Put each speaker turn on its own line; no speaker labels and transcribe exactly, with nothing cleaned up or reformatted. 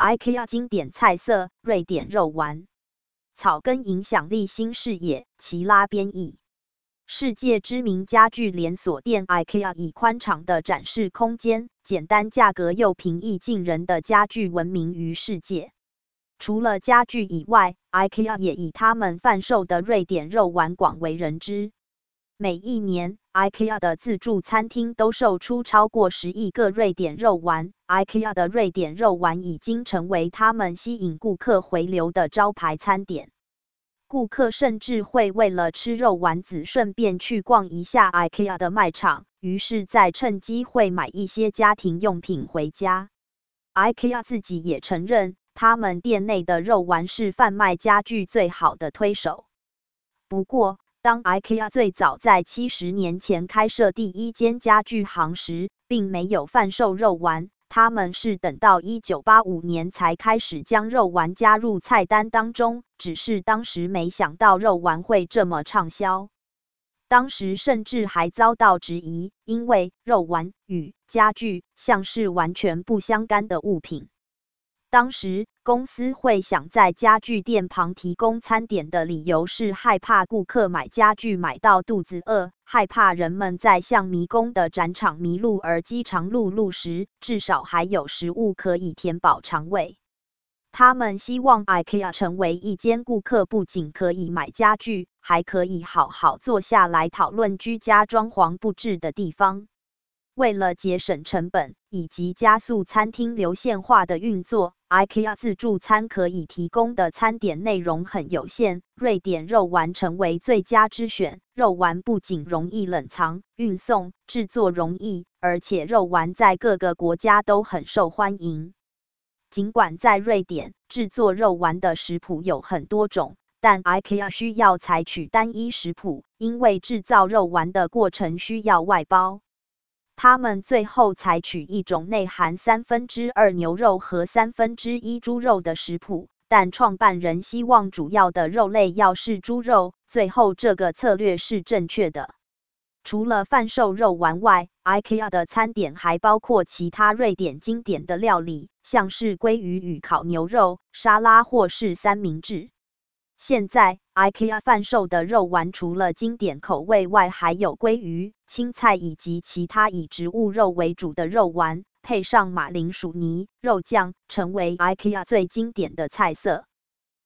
IKEA 经典菜色，瑞典肉丸。草根影响力新视野，齐拉编译。世界知名家具连锁店 IKEA 以宽敞的展示空间、简单价格又平易近人的家具闻名于世界。除了家具以外 ，IKEA 也以他们贩售的瑞典肉丸广为人知。每一年 ，IKEA 的自助餐厅都售出超过十亿个瑞典肉丸。IKEA 的瑞典肉丸已经成为他们吸引顾客回流的招牌餐点。顾客甚至会为了吃肉丸子，顺便去逛一下 IKEA 的卖场，于是再趁机会买一些家庭用品回家。IKEA 自己也承认，他们店内的肉丸是贩卖家具最好的推手。不过，当 IKEA 最早在七十年前开设第一间家具行时，并没有贩售肉丸，他们是等到一九八五年才开始将肉丸加入菜单当中，只是当时没想到肉丸会这么畅销。当时甚至还遭到质疑，因为肉丸与家具像是完全不相干的物品。当时公司会想在家具店旁提供餐点的理由是害怕顾客买家具买到肚子饿，害怕人们在像迷宫的展场迷路而饥肠辘辘时，至少还有食物可以填饱肠胃。他们希望 IKEA 成为一间顾客不仅可以买家具，还可以好好坐下来讨论居家装潢布置的地方。为了节省成本以及加速餐厅流线化的运作 ，IKEA 自助餐可以提供的餐点内容很有限，瑞典肉丸成为最佳之选。肉丸不仅容易冷藏、运送、制作容易，而且肉丸在各个国家都很受欢迎。尽管在瑞典制作肉丸的食谱有很多种，但 IKEA 需要采取单一食谱，因为制造肉丸的过程需要外包。他们最后采取一种内含三分之二牛肉和三分之一猪肉的食谱，但创办人希望主要的肉类要是猪肉，最后这个策略是正确的。除了贩售肉丸外 ，IKEA 的餐点还包括其他瑞典经典的料理，像是鲑鱼与烤牛肉、沙拉或是三明治。现在 IKEA 贩售的肉丸除了经典口味外，还有鲑鱼、青菜以及其他以植物肉为主的肉丸，配上马铃薯泥、肉酱，成为 IKEA 最经典的菜色。